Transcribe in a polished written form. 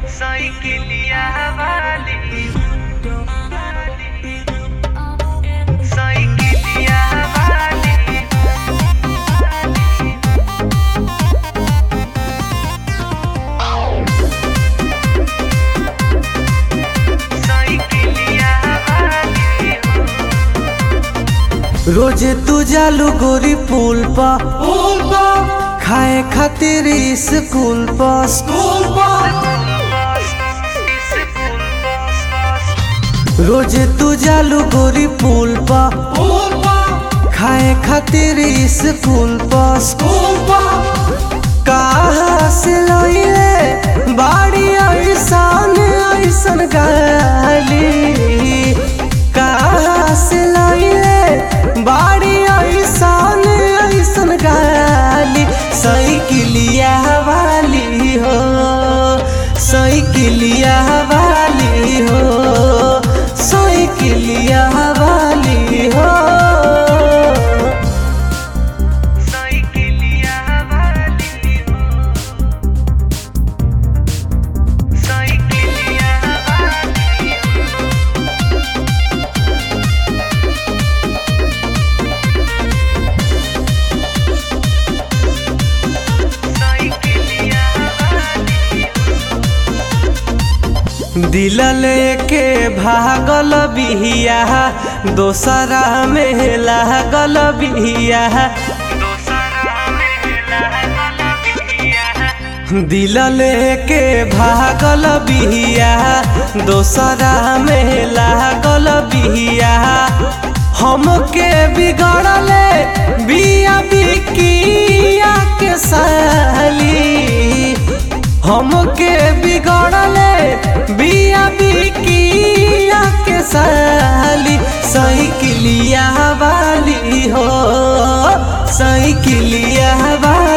साइकिलिया वाली साइकिलिया वाली साइकिलिया वाली रोज तू जालू गोरी पुल पा खाए खातिर स्कूल बस रोज तू जालू गोरी पुल पा खाए खातिर स्कूल बस कहाँ से लइले बाड़ी ऐसन ऐसन गाली कहाँ से लइले बाड़ी ऐसन ऐसन गाली साइकिलिया वाली हो साइकिलिया वाली हो साइकिलिया वाली हो साइकिलिया वाली साइकिलिया वाली साइकिलिया दिल लेके भागल बिहिया दोसरा में लागल बिहिया दिल लेके भागल बिहिया दोसरा में लागल बिहिया हमके बिगड़ले बिया बिकिया के साली हमके बिगड़ले बिया बिकिया के साली साइकिलिया वाली हो साइकिलिया वाली